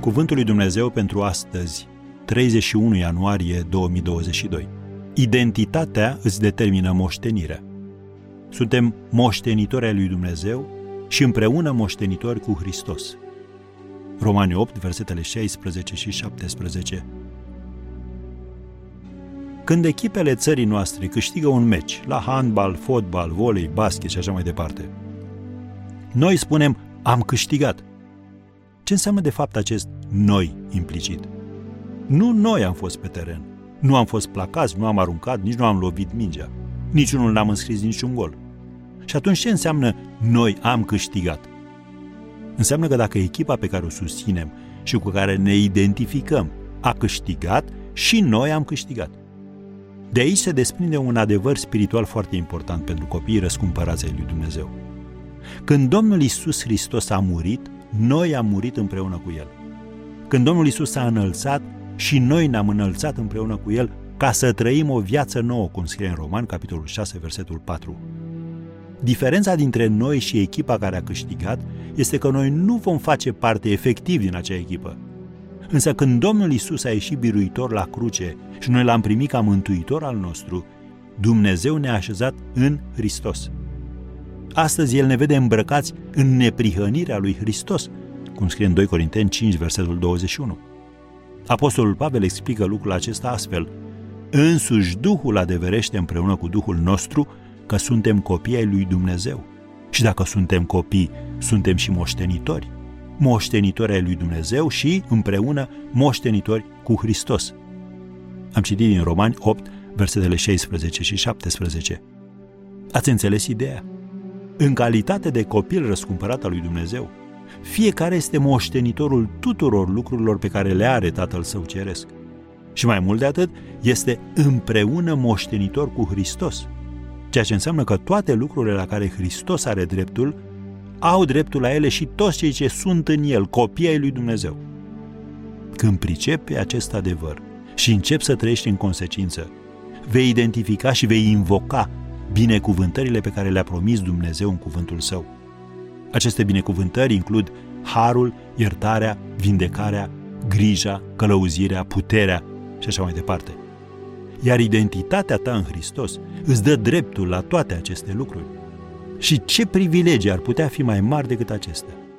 Cuvântul lui Dumnezeu pentru astăzi, 31 ianuarie 2022. Identitatea îți determină moștenirea. Suntem moștenitori ai lui Dumnezeu și împreună moștenitori cu Hristos. Romani 8, versetele 16 și 17. Când echipele țării noastre câștigă un meci la handbal, fotbal, volei, basket și așa mai departe, noi spunem, am câștigat. Ce înseamnă de fapt acest noi implicit? Nu noi am fost pe teren, nu am fost placați, nu am aruncat, nici nu am lovit mingea, niciunul n-am înscris niciun gol. Și atunci ce înseamnă noi am câștigat? Înseamnă că dacă echipa pe care o susținem și cu care ne identificăm a câștigat, și noi am câștigat. De aici se desprinde un adevăr spiritual foarte important pentru copiii răscumpărați ai lui Dumnezeu. Când Domnul Iisus Hristos a murit, noi am murit împreună cu El. Când Domnul Iisus s-a înălțat, și noi ne-am înălțat împreună cu El ca să trăim o viață nouă, cum scrie în Romani, capitolul 6, versetul 4. Diferența dintre noi și echipa care a câștigat este că noi nu vom face parte efectiv din acea echipă. Însă când Domnul Iisus a ieșit biruitor la cruce și noi L-am primit ca mântuitor al nostru, Dumnezeu ne-a așezat în Hristos. Astăzi El ne vede îmbrăcați în neprihănirea lui Hristos, cum scrie în 2 Corinteni 5, versetul 21. Apostolul Pavel explică lucrul acesta astfel: însuși Duhul adeverește împreună cu Duhul nostru că suntem copii ai lui Dumnezeu. Și dacă suntem copii, suntem și moștenitori. Moștenitori ai lui Dumnezeu și, împreună, moștenitori cu Hristos. Am citit din Romani 8, versetele 16 și 17. Ați înțeles ideea? În calitate de copil răscumpărat al lui Dumnezeu, fiecare este moștenitorul tuturor lucrurilor pe care le are Tatăl Său Ceresc. Și mai mult de atât, este împreună moștenitor cu Hristos, ceea ce înseamnă că toate lucrurile la care Hristos are dreptul, au dreptul la ele și toți cei ce sunt în El, copii ai lui Dumnezeu. Când pricepi acest adevăr și începi să trăiești în consecință, vei identifica și vei invoca binecuvântările pe care le-a promis Dumnezeu în cuvântul Său. Aceste binecuvântări includ harul, iertarea, vindecarea, grija, călăuzirea, puterea și așa mai departe. Iar identitatea ta în Hristos îți dă dreptul la toate aceste lucruri. Și ce privilegii ar putea fi mai mari decât acestea?